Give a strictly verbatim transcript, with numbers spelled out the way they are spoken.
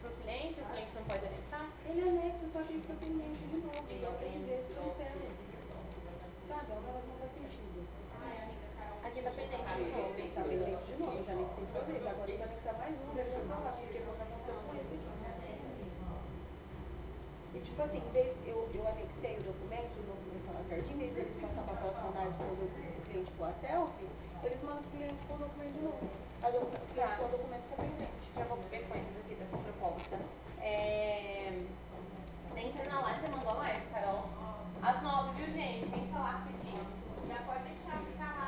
pro cliente, o cliente não pode anexar? Ele anexa, só que ele fica pendente de novo. E eu três vezes cancelo. Sabe? É um negócio que não faz sentido. Aqui tá pendente de novo. Tá pendente de novo, eu já anexei duas vezes. Agora se eu anexar mais uma, ele vai falar porque foi o que aconteceu com esse aqui. E tipo assim, em vez, eu, eu anexei o documento, o documento tá lá certinho, em vez deles passar para a próxima análise quando o cliente for a selfie, eles mandam o cliente com o documento de novo. A do, o cliente Tá. com o documento fica pendente. Já vou ver coisas aqui dessa proposta. É... Entra na live, você mandou mais, Carol. Às nove, viu, gente? Vem falar rapidinho. Já pode deixar ficar